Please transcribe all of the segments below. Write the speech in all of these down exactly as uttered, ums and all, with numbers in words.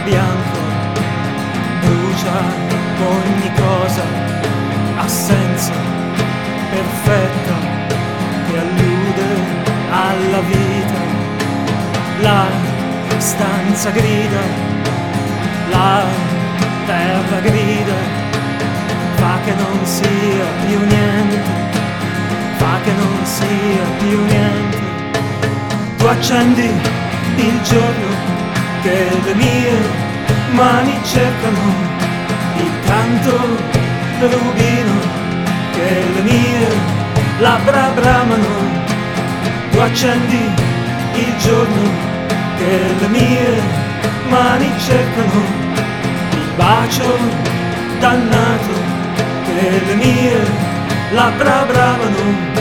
bianco, brucia ogni cosa, assenza perfetta che allude alla vita. La stanza grida, la terra grida, fa che non sia più niente, fa che non sia più niente. Tu accendi il giorno che le mie mani cercano, il canto rubino che le mie labbra bramano. Tu accendi il giorno che le mie mani cercano, il bacio dannato che le mie labbra bramano.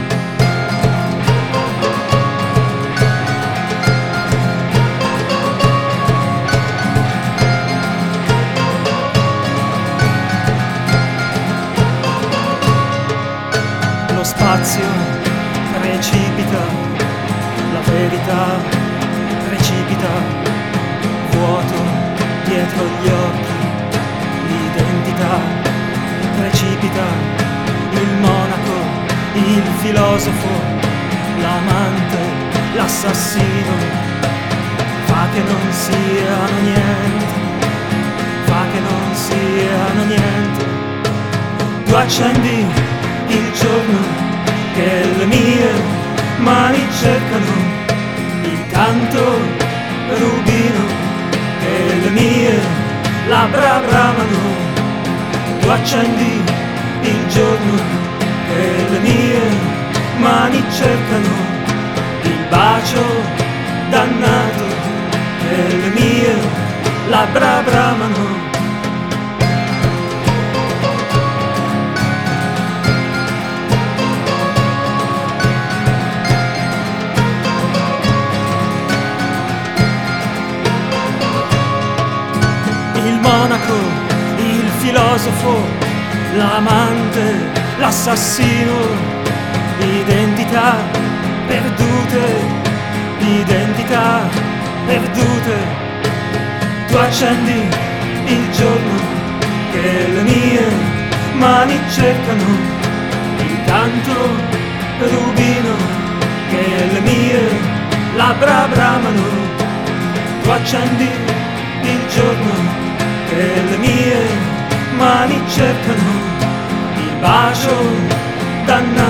Lo spazio precipita, la verità precipita, vuoto dietro gli occhi, l'identità precipita, il monaco, il filosofo, l'amante, l'assassino, fa che non siano niente, fa che non siano niente. Tu accendi il giorno che le mie mani cercano, il canto rubino che le mie labbra bramano. Tu accendi il giorno che le mie mani cercano, il bacio dannato che le mie labbra bramano. Il monaco, il filosofo, l'amante, l'assassino, identità perdute, identità perdute. Tu accendi il giorno che le mie mani cercano, il canto rubino che le mie labbra bramano. Tu accendi il giorno che le mie mani cercano, il bacio dannato